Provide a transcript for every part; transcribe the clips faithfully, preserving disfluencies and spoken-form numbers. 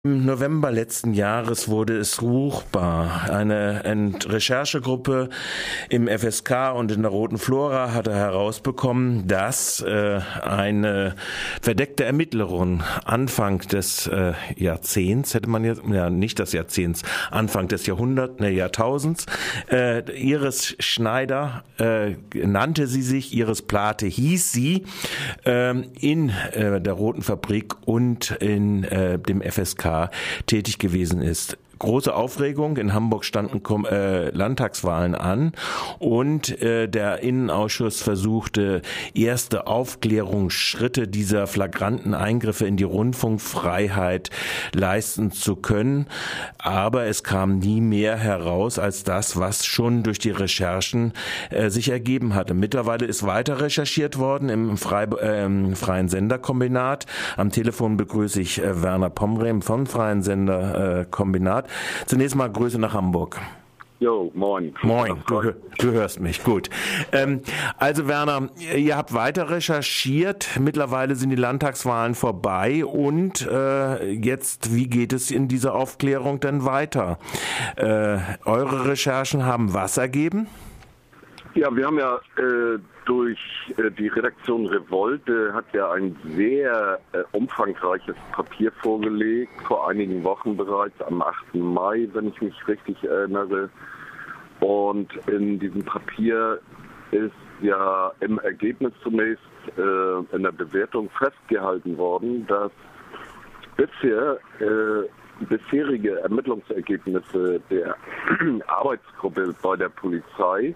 Im November letzten Jahres wurde es ruchbar. Eine Recherchegruppe im F S K und in der Roten Flora hatte herausbekommen, dass äh, eine verdeckte Ermittlerin Anfang des äh, Jahrzehnts, hätte man jetzt, ja nicht des Jahrzehnts, Anfang des Jahrhunderts, ne, Jahrtausends, äh, Iris Schneider äh, nannte sie sich, Iris Plate hieß sie, äh, in äh, der Roten Fabrik und in äh, dem F S K tätig gewesen ist. Große Aufregung. In Hamburg standen äh, Landtagswahlen an und äh, der Innenausschuss versuchte, erste Aufklärungsschritte dieser flagranten Eingriffe in die Rundfunkfreiheit leisten zu können. Aber es kam nie mehr heraus als das, was schon durch die Recherchen äh, sich ergeben hatte. Mittlerweile ist weiter recherchiert worden im Frei, äh, Freien Senderkombinat. Am Telefon begrüße ich äh, Werner Pomrehn vom Freien Senderkombinat. Zunächst mal Grüße nach Hamburg. Jo, moin. Moin, du, du hörst mich, gut. Ähm, also Werner, ihr habt weiter recherchiert, mittlerweile sind die Landtagswahlen vorbei und äh, jetzt, wie geht es in dieser Aufklärung denn weiter? Äh, eure Recherchen haben was ergeben? Ja, wir haben ja äh, durch äh, die Redaktion Revolte hat ja ein sehr äh, umfangreiches Papier vorgelegt, vor einigen Wochen bereits, am achten Mai, wenn ich mich richtig erinnere. Und in diesem Papier ist ja im Ergebnis zunächst äh, in der Bewertung festgehalten worden, dass bisher äh, bisherige Ermittlungsergebnisse der Arbeitsgruppe bei der Polizei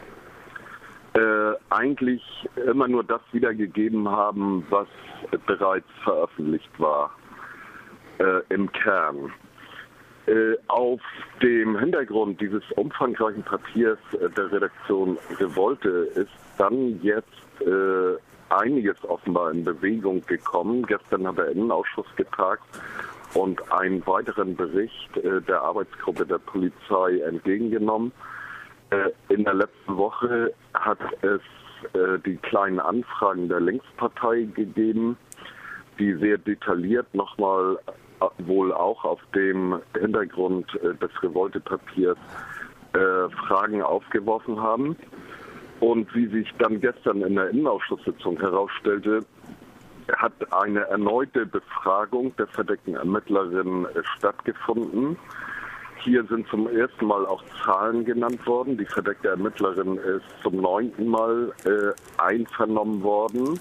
Äh, eigentlich immer nur das wiedergegeben haben, was äh, bereits veröffentlicht war äh, im Kern. Äh, auf dem Hintergrund dieses umfangreichen Papiers äh, der Redaktion Revolte ist dann jetzt äh, einiges offenbar in Bewegung gekommen. Gestern hat der Innenausschuss getagt und einen weiteren Bericht äh, der Arbeitsgruppe der Polizei entgegengenommen. In der letzten Woche hat es äh, die kleinen Anfragen der Linkspartei gegeben, die sehr detailliert nochmal äh, wohl auch auf dem Hintergrund äh, des Revolte-Papiers äh, Fragen aufgeworfen haben. Und wie sich dann gestern in der Innenausschusssitzung herausstellte, hat eine erneute Befragung der verdeckten Ermittlerin äh, stattgefunden. Hier sind zum ersten Mal auch Zahlen genannt worden. Die verdeckte Ermittlerin ist zum neunten Mal äh, einvernommen worden.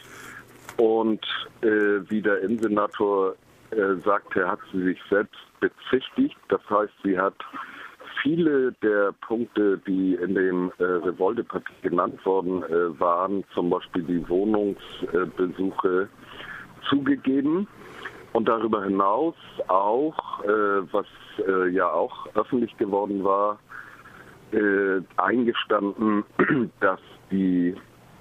Und äh, wie der Innensenator äh, sagte, hat sie sich selbst bezichtigt. Das heißt, sie hat viele der Punkte, die in dem äh, Revolte-Papier genannt worden äh, waren, zum Beispiel die Wohnungsbesuche, äh, zugegeben. Und darüber hinaus auch, äh, was äh, ja auch öffentlich geworden war, äh, eingestanden, dass die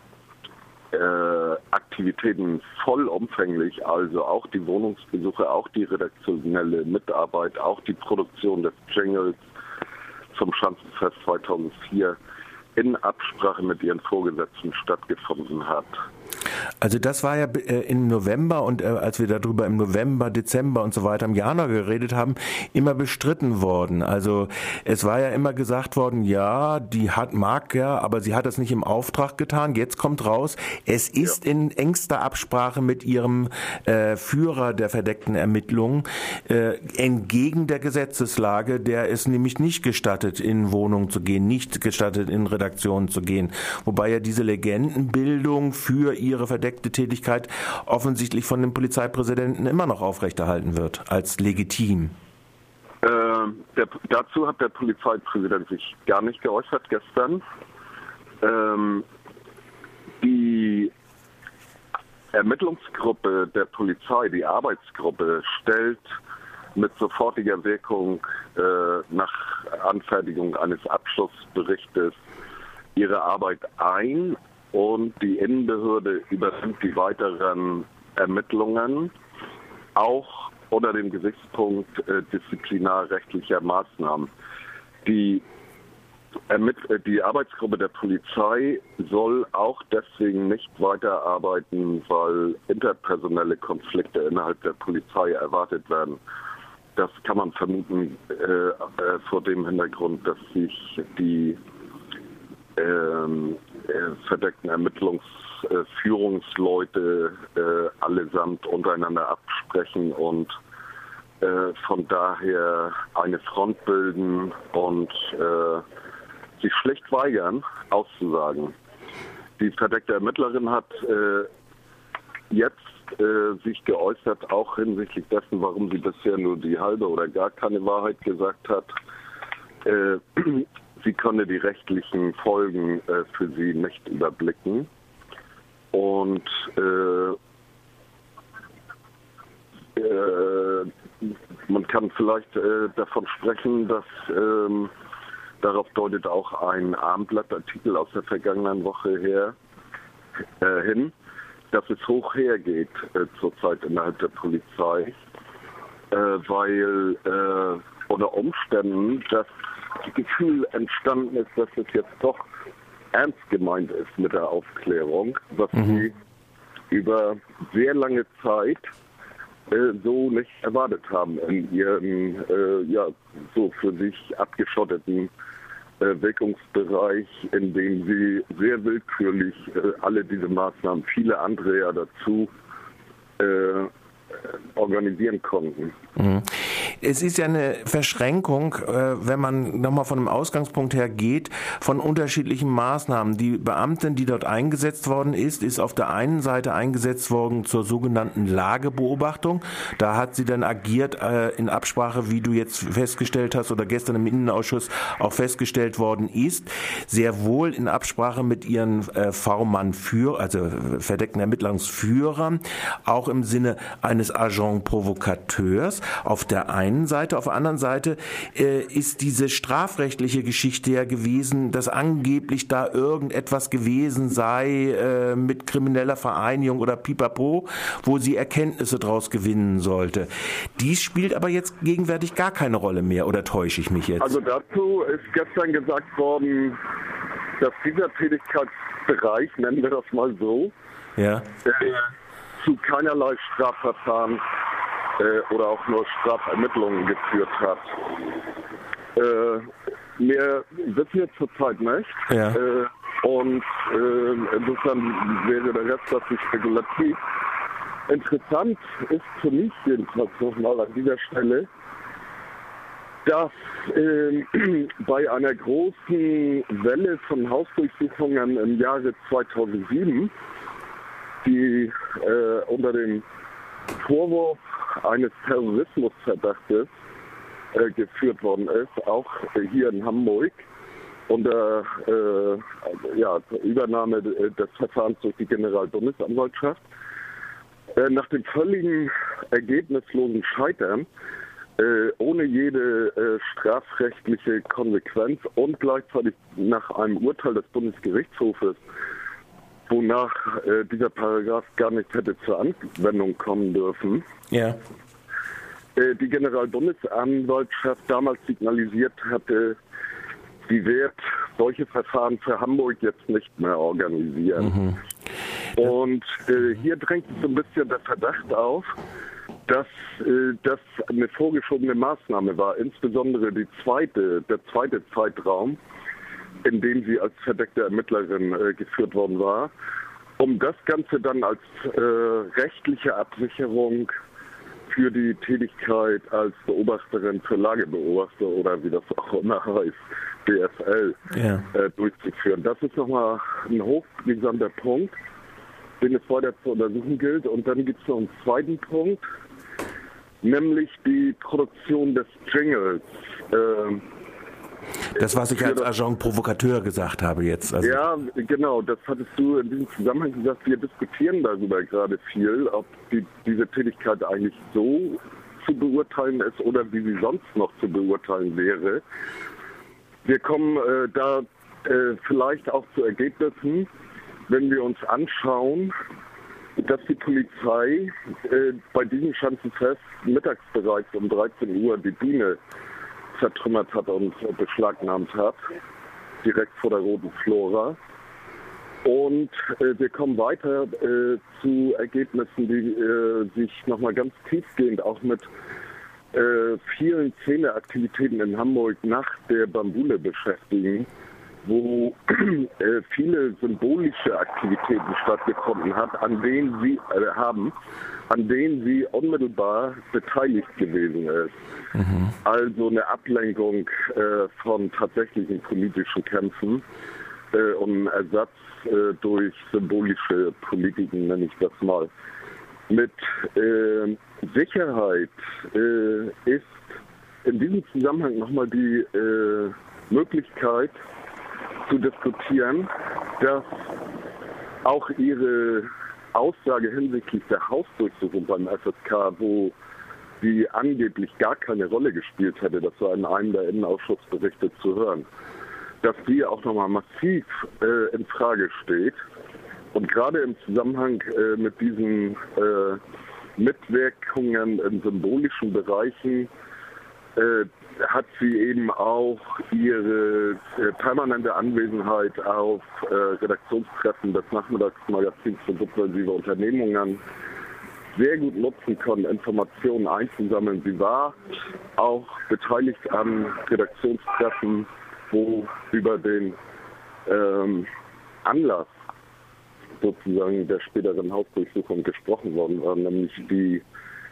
äh, Aktivitäten vollumfänglich, also auch die Wohnungsbesuche, auch die redaktionelle Mitarbeit, auch die Produktion des Jingles zum Schanzenfest zweitausendvier in Absprache mit ihren Vorgesetzten stattgefunden hat. Also das war ja äh, im November und äh, als wir darüber im November, Dezember und so weiter im Januar geredet haben, immer bestritten worden. Also es war ja immer gesagt worden, ja, die hat mag ja, aber sie hat es nicht im Auftrag getan. Jetzt kommt raus, es ist ja in engster Absprache mit ihrem äh, Führer der verdeckten Ermittlungen äh, entgegen der Gesetzeslage, der es nämlich nicht gestattet, in Wohnungen zu gehen, nicht gestattet, in Redaktionen zu gehen. Wobei ja diese Legendenbildung für ihre verdeckte Tätigkeit offensichtlich von dem Polizeipräsidenten immer noch aufrechterhalten wird, als legitim. Äh, der, dazu hat der Polizeipräsident sich gar nicht geäußert gestern. Ähm, die Ermittlungsgruppe der Polizei, die Arbeitsgruppe, stellt mit sofortiger Wirkung äh, nach Anfertigung eines Abschlussberichtes ihre Arbeit ein. Und die Innenbehörde übernimmt die weiteren Ermittlungen, auch unter dem Gesichtspunkt äh, disziplinarrechtlicher Maßnahmen. Die Die Arbeitsgruppe der Polizei soll auch deswegen nicht weiterarbeiten, weil interpersonelle Konflikte innerhalb der Polizei erwartet werden. Das kann man vermuten äh, äh, vor dem Hintergrund, dass sich die äh, äh, verdeckten Ermittlungsführungsleute äh, allesamt untereinander absprechen und äh, von daher eine Front bilden und äh, sich schlicht weigern, auszusagen. Die verdeckte Ermittlerin hat äh, jetzt äh, sich geäußert, auch hinsichtlich dessen, warum sie bisher nur die halbe oder gar keine Wahrheit gesagt hat. Äh, sie könne die rechtlichen Folgen äh, für sie nicht überblicken. Und äh, äh, man kann vielleicht äh, davon sprechen, dass ähm, darauf deutet auch ein Abendblattartikel aus der vergangenen Woche her, äh, hin, dass es hoch hergeht äh, zurzeit innerhalb der Polizei, äh, weil äh, unter Umständen das Gefühl entstanden ist, dass es jetzt doch ernst gemeint ist mit der Aufklärung, was mhm. sie über sehr lange Zeit äh, so nicht erwartet haben in ihrem äh, ja, so für sich abgeschotteten Wirkungsbereich, in dem sie sehr willkürlich äh, alle diese Maßnahmen, viele andere ja dazu, äh, organisieren konnten. Es ist ja eine Verschränkung, wenn man nochmal von dem Ausgangspunkt her geht, von unterschiedlichen Maßnahmen. Die Beamtin, die dort eingesetzt worden ist, ist auf der einen Seite eingesetzt worden zur sogenannten Lagebeobachtung. Da hat sie dann agiert in Absprache, wie du jetzt festgestellt hast oder gestern im Innenausschuss auch festgestellt worden ist, sehr wohl in Absprache mit ihren V-Mann-Führern, also verdeckten Ermittlungsführern, auch im Sinne eines Agent Provocateurs auf der einen Seite. Auf der anderen Seite äh, ist diese strafrechtliche Geschichte ja gewesen, dass angeblich da irgendetwas gewesen sei äh, mit krimineller Vereinigung oder Pipapo, wo sie Erkenntnisse daraus gewinnen sollte. Dies spielt aber jetzt gegenwärtig gar keine Rolle mehr, oder täusche ich mich jetzt? Also dazu ist gestern gesagt worden, dass dieser Tätigkeitsbereich, nennen wir das mal so, ja. äh, zu keinerlei Strafverfahren äh, oder auch nur Strafermittlungen geführt hat. Äh, mehr wissen wir zurzeit nicht. Ja. Äh, und äh, insofern wäre der Rest dazu spekulativ. Interessant ist für mich jedenfalls nochmal an dieser Stelle, dass äh, bei einer großen Welle von Hausdurchsuchungen im Jahre zweitausendsieben, die äh, unter dem Vorwurf eines Terrorismusverdachtes äh, geführt worden ist, auch äh, hier in Hamburg, unter äh, ja, Übernahme des Verfahrens durch die Generalbundesanwaltschaft. Äh, nach dem völligen ergebnislosen Scheitern, äh, ohne jede äh, strafrechtliche Konsequenz und gleichzeitig nach einem Urteil des Bundesgerichtshofes, wonach äh, dieser Paragraph gar nicht hätte zur Anwendung kommen dürfen. Ja. Äh, die Generalbundesanwaltschaft damals signalisiert hatte, sie wird solche Verfahren für Hamburg jetzt nicht mehr organisieren. Mhm. Und äh, hier drängt sich so ein bisschen der Verdacht auf, dass äh, das eine vorgeschobene Maßnahme war, insbesondere die zweite, der zweite Zeitraum, in dem sie als verdeckte Ermittlerin äh, geführt worden war, um das Ganze dann als äh, rechtliche Absicherung für die Tätigkeit als Beobachterin für Lagebeobachter oder wie das auch immer heißt, B F L, ja. äh, durchzuführen. Das ist nochmal ein hochbrisanter Punkt, den es weiter zu untersuchen gilt. Und dann gibt es noch einen zweiten Punkt, nämlich die Produktion des Jingles. Äh, Das, was ich als Agent Provocateur gesagt habe jetzt. Also ja, genau, das hattest du in diesem Zusammenhang gesagt. Wir diskutieren darüber gerade viel, ob die, diese Tätigkeit eigentlich so zu beurteilen ist oder wie sie sonst noch zu beurteilen wäre. Wir kommen äh, da äh, vielleicht auch zu Ergebnissen, wenn wir uns anschauen, dass die Polizei äh, bei diesem Schanzenfest mittags bereits um dreizehn Uhr die Bühne zertrümmert hat und beschlagnahmt hat. direkt vor der Roten Flora. Und äh, wir kommen weiter äh, zu Ergebnissen, die äh, sich nochmal ganz tiefgehend auch mit äh, vielen Szeneaktivitäten in Hamburg nach der Bambule beschäftigen, wo äh, viele symbolische Aktivitäten stattgefunden hat, an denen sie äh, haben, an denen sie unmittelbar beteiligt gewesen ist. Mhm. Also eine Ablenkung äh, von tatsächlichen politischen Kämpfen äh, und Ersatz äh, durch symbolische Politiken, nenne ich das mal. Mit äh, Sicherheit äh, ist in diesem Zusammenhang nochmal die äh, Möglichkeit zu diskutieren, dass auch ihre Aussage hinsichtlich der Hausdurchsuchung beim F S K, wo die angeblich gar keine Rolle gespielt hätte, das war in einem der Innenausschussberichte zu hören, dass die auch nochmal massiv äh, in Frage steht. Und gerade im Zusammenhang äh, mit diesen äh, Mitwirkungen in symbolischen Bereichen äh, hat sie eben auch ihre äh, permanente Anwesenheit auf äh, Redaktionstreffen des Nachmittagsmagazins für subversive Unternehmungen sehr gut nutzen können, Informationen einzusammeln. Sie war auch beteiligt an Redaktionstreffen, wo über den ähm, Anlass sozusagen der späteren Hausdurchsuchung gesprochen worden war, nämlich die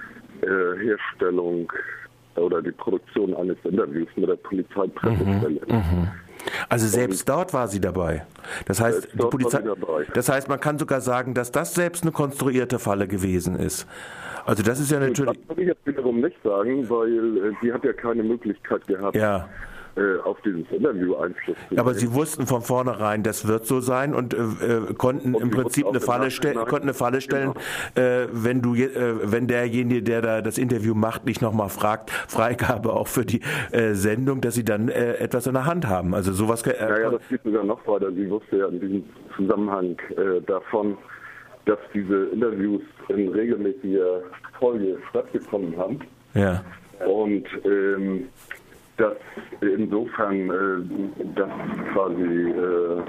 äh, Herstellung oder die Produktion eines Interviews mit der Polizeipressestelle. Mhm, mhm. Also selbst und dort war sie dabei. Das heißt, die Polizei, das heißt, man kann sogar sagen, dass das selbst eine konstruierte Falle gewesen ist. Also das ist ja natürlich... Das würde ich jetzt wiederum nicht sagen, weil äh, sie hat ja keine Möglichkeit gehabt, ja. äh, auf dieses Interview Einfluss zu nehmen. Aber sie wussten von vornherein, das wird so sein und äh, konnten und im Prinzip eine Falle, ste- konnten eine Falle stellen, genau. äh, wenn du, äh, wenn derjenige, der da das Interview macht, nicht nochmal fragt, Freigabe auch für die äh, Sendung, dass sie dann äh, etwas in der Hand haben. Also sowas. Äh, naja, das geht sogar noch weiter. Sie wusste ja in diesem Zusammenhang äh, davon, dass diese Interviews in regelmäßiger Folge stattgefunden haben. Ja. Und ähm, dass insofern äh, das quasi, äh,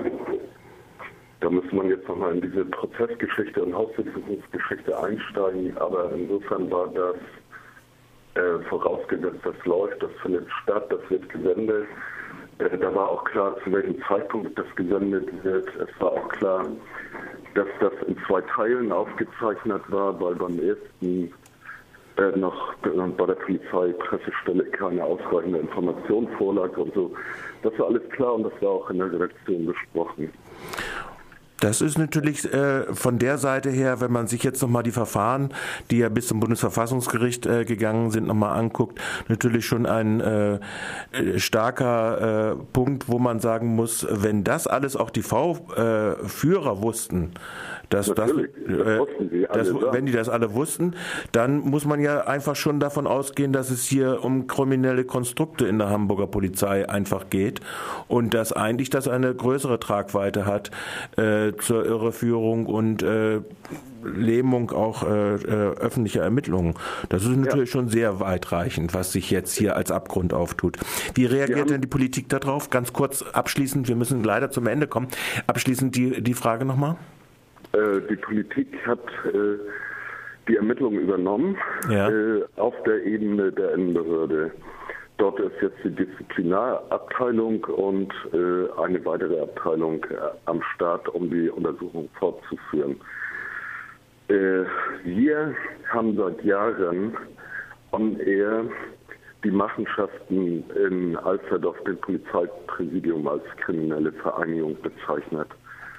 da müsste man jetzt nochmal in diese Prozessgeschichte und Hausdurchsuchungsgeschichte einsteigen, aber insofern war das äh, vorausgesetzt, das läuft, das findet statt, das wird gesendet. Äh, da war auch klar, zu welchem Zeitpunkt das gesendet wird. Es war auch klar, dass das in zwei Teilen aufgezeichnet war, weil beim ersten äh, noch bei der Polizeipressestelle keine ausreichende Information vorlag und so. Das war alles klar und das war auch in der Redaktion besprochen. Das ist natürlich äh, von der Seite her, wenn man sich jetzt nochmal die Verfahren, die ja bis zum Bundesverfassungsgericht äh, gegangen sind, nochmal anguckt, natürlich schon ein äh, starker äh, Punkt, wo man sagen muss, wenn das alles auch die V-Führer äh, wussten, dass das, äh, das, wenn die das alle wussten, dann muss man ja einfach schon davon ausgehen, dass es hier um kriminelle Konstrukte in der Hamburger Polizei einfach geht und dass eigentlich das eine größere Tragweite hat äh, zur Irreführung und äh, Lähmung auch äh, äh, öffentlicher Ermittlungen. Das ist natürlich ja. schon sehr weitreichend, was sich jetzt hier als Abgrund auftut. Wie reagiert denn die Politik darauf? Ganz kurz abschließend, wir müssen leider zum Ende kommen. Abschließend die, die Frage nochmal. Die Politik hat äh, die Ermittlungen übernommen ja. äh, auf der Ebene der Innenbehörde. Dort ist jetzt die Disziplinarabteilung und äh, eine weitere Abteilung äh, am Start, um die Untersuchung fortzuführen. Äh, wir haben seit Jahren on air die Machenschaften in Alsterdorf, dem Polizeipräsidium, als kriminelle Vereinigung bezeichnet.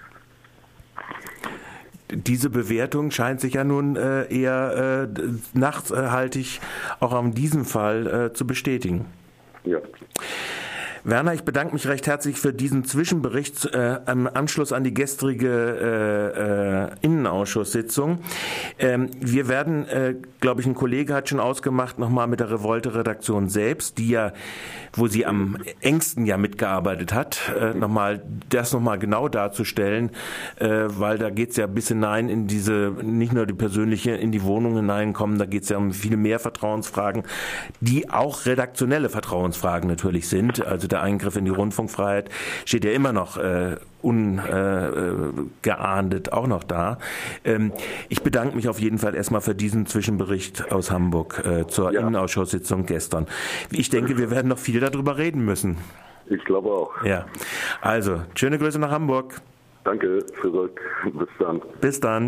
Diese Bewertung scheint sich ja nun äh, eher äh, nachhaltig auch an diesem Fall äh, zu bestätigen. Ja. Werner, ich bedanke mich recht herzlich für diesen Zwischenbericht äh, im Anschluss an die gestrige äh, äh, Innenausschusssitzung. Ähm, wir werden, äh, glaube ich, ein Kollege hat schon ausgemacht, nochmal mit der Revolte-Redaktion selbst, die ja, wo sie am engsten ja mitgearbeitet hat, äh, nochmal das nochmal genau darzustellen, äh, weil da geht es ja bis hinein in diese, nicht nur die persönliche, in die Wohnung hineinkommen, da geht es ja um viel mehr Vertrauensfragen, die auch redaktionelle Vertrauensfragen natürlich sind. Also der Eingriff in die Rundfunkfreiheit steht ja immer noch äh, ungeahndet äh, auch noch da. Ähm, ich bedanke mich auf jeden Fall erstmal für diesen Zwischenbericht aus Hamburg äh, zur ja. Innenausschusssitzung gestern. Ich denke, wir werden noch viel darüber reden müssen. Ich glaube auch. Ja, also schöne Grüße nach Hamburg. Danke, zurück. Bis dann. Bis dann.